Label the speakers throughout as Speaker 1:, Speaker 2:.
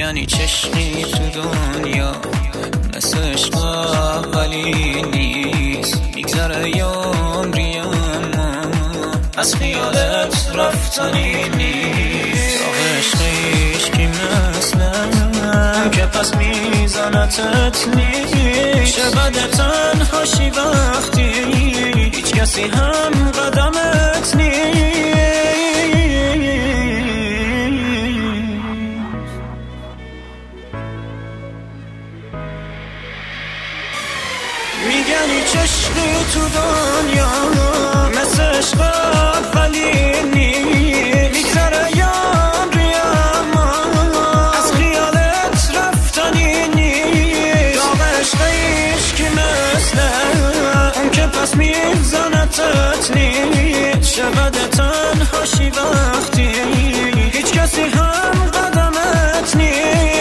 Speaker 1: میگن چشمی تو دنیا مثل عشق ولی نیست، میگذره عمری اما از خیالت رفتنی نیست. آقا عشقش کی مثلم که پس میزنتت نیست. چه بده تنهاشی وقتی هیچ کسی هم قدمت نیست. میگن هیچ عشقی تو دنیا مثل عشق ولی نیست، میگذره عمری اما از خیالت رفتنی نیست. داغ عشقش کی مثل اون که پس میزنتت نیست. چه بده تنهاشی وقتی هیچ کسی هم قدمت نیست.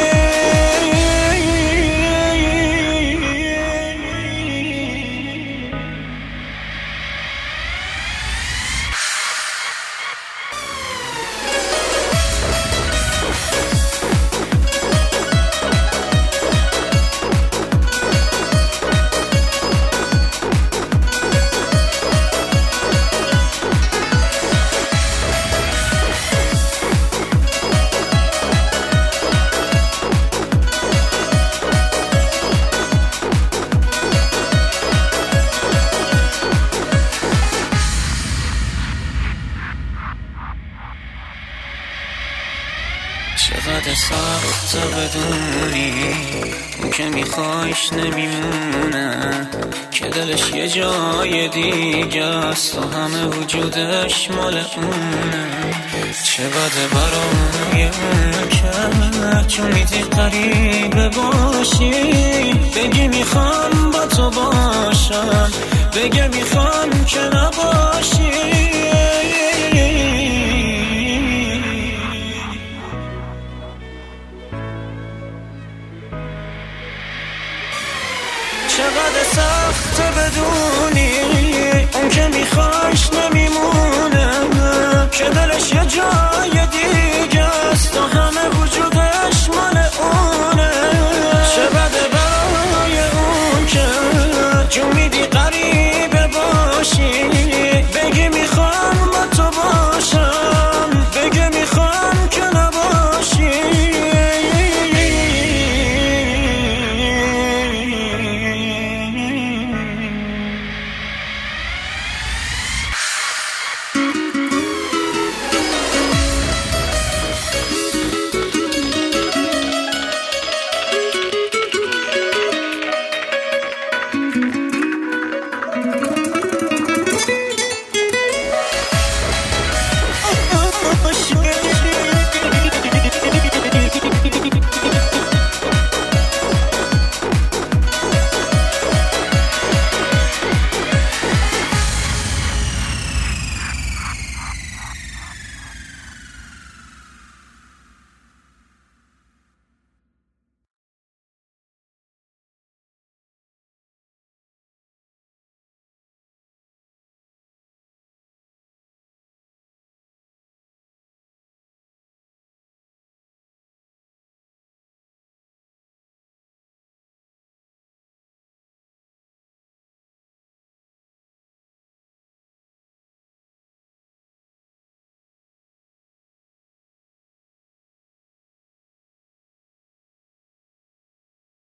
Speaker 1: چقدر سخت بدونی اون که میخوایش نمیمونه، که دلش یه جای دیگه است و همه وجودش مال اونه. چه بده برای اون که چون میدی قریبه باشی، بگی میخوام با تو باشم، بگه میخوام که نباشی. چقدر سخت بدونی اون که میخوایش نمیمونه، که دلش یه جای دیگه است و همه وجود